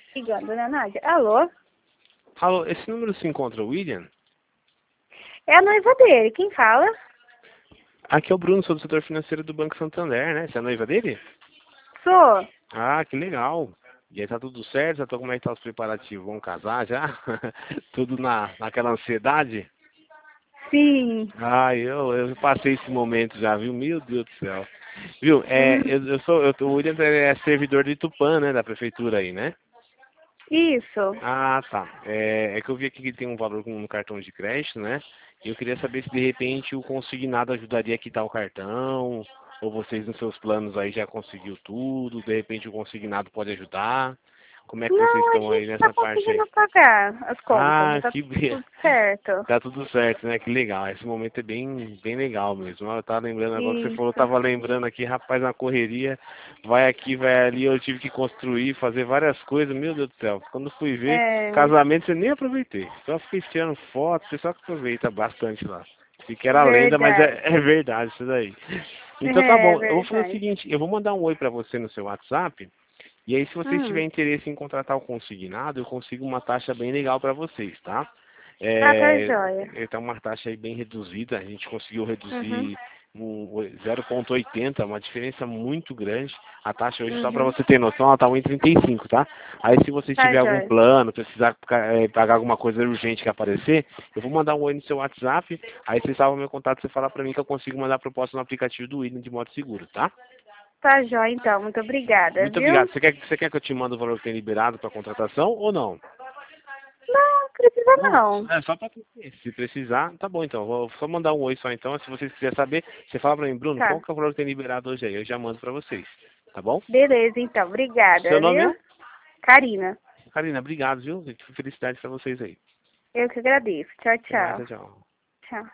Ligando, dona Nádia. Alô? Alô, esse número se encontra o William? É a noiva dele. Quem fala? Aqui é o Bruno, sou do setor financeiro do Banco Santander, né? Você é a noiva dele? Sou. Ah, que legal. E aí, tá tudo certo? Como é que tá os preparativos? Vamos casar já? Tudo naquela ansiedade? Sim. Ah, eu passei esse momento já, viu? Meu Deus do céu. Viu? Hum, O William é servidor de Tupã, né? Da prefeitura aí, né? isso. Ah, tá. É que eu vi aqui que tem um valor no cartão de crédito, né? E eu queria saber se de repente o consignado ajudaria a quitar o cartão, ou vocês nos seus planos aí já conseguiu tudo, de repente o consignado pode ajudar. Como é que vocês Não, a estão aí gente tá nessa parte aí? conseguindo pagar as contas. Já Ah, tá que tudo certo. tá tudo certo, né? Que legal. Esse momento é bem legal mesmo. Eu tava lembrando agora que você falou, eu Isso. tava lembrando aqui, rapaz, na correria, vai aqui, vai ali, eu tive que construir, fazer várias coisas, meu Deus do céu. Quando fui ver, É casamento você nem aproveitei. Só fiquei tirando foto, você só que aproveita bastante lá. Sei que era lenda, mas verdade. é verdade isso daí. Então tá É bom, eu vou fazer o verdade. seguinte, eu vou mandar um oi pra você no seu WhatsApp, e aí se vocês Hum. tiverem interesse em contratar o consignado, eu consigo uma taxa bem legal para vocês, tá? Tá joia. Tá uma taxa aí bem reduzida, a gente conseguiu Uhum. reduzir 0,80, uma diferença muito grande. A taxa hoje, só para Uhum. você ter noção, ela tá 1,35, tá? Aí se você Tá tiver algum joia. plano, precisar pagar alguma coisa urgente que aparecer, eu vou mandar um oi no seu WhatsApp, aí você salva meu contato, você fala para mim que eu consigo mandar a proposta no aplicativo do William de modo seguro, tá? Tá joia, então. Muito obrigada, Muito obrigado. viu? Você quer que eu te mande o valor que tem liberado para contratação ou não? Não, precisa Não, não. é só para conhecer. Se precisar, tá bom então. Vou só mandar um oi só então. Se vocês quiserem saber, você fala para mim, Bruno, qual Tá. que é o valor que tem liberado hoje aí? Eu já mando para vocês. Tá bom? Beleza, então. Seu Obrigada, nome é? viu? Karina. Karina, obrigado, viu? Felicidade para vocês aí. Eu que agradeço. Tchau, Até mais, tchau, tchau. tchau. Tchau.